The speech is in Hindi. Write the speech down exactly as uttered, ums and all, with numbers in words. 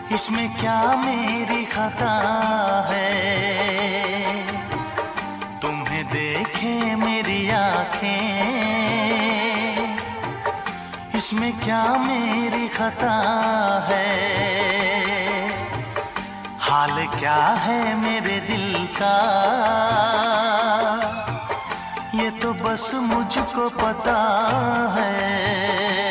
इसमें क्या मेरी खता है, तुम्हें देखे मेरी आँखें, इसमें क्या मेरी खता है। हाल क्या है मेरे दिल का ये तो बस मुझको पता है।